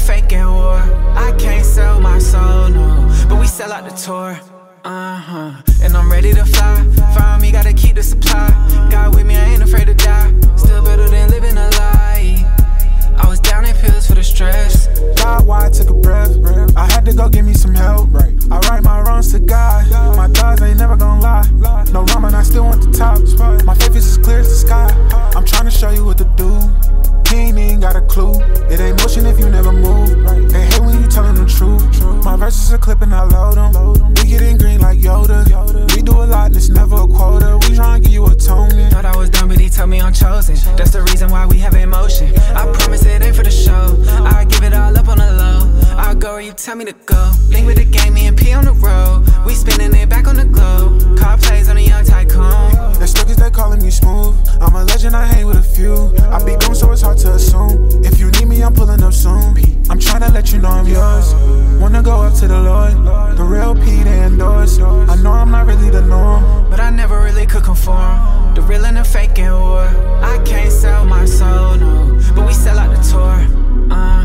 fake at war. I can't sell my soul, no, but we sell out the tour. And I'm ready to fly. Find me, gotta keep the supply. God with me, I ain't afraid to die. Still better than living a lie. I was down in pills for the stress. God, why I took a breath. I had to go get me some help. I right my wrongs to God. My thoughts ain't never gonna lie. No ramen, I still want the top. My faith is as clear as the sky. I'm trying to show you what to do. He ain't even got a clue. It ain't motion if you never move. They hate when you tellin' the truth. My verses are clipping, I load them. We getting green like Yoda. We do a lot and it's never a quota. We tryna give you atonement. Thought I was done, but he told me I'm chosen. That's the reason why we have emotion. I promise it ain't for the show. I give it all up on the low. I'll go where you tell me to go. Link with the game, me and P on the road. We spinning it back on the globe. Car plays on a young tycoon. They stuck as they calling me smooth. I'm a legend, I hang with a few. I be gone, so it's hard to assume. If you need me, I'm pulling up soon. I'm tryna let you know I'm yours. Wanna go up to the Lord. The real P, they endorse. I know I'm not really the norm, but I never really could conform. The real and the fake at war. I can't sell my soul, no, but we sell out the tour.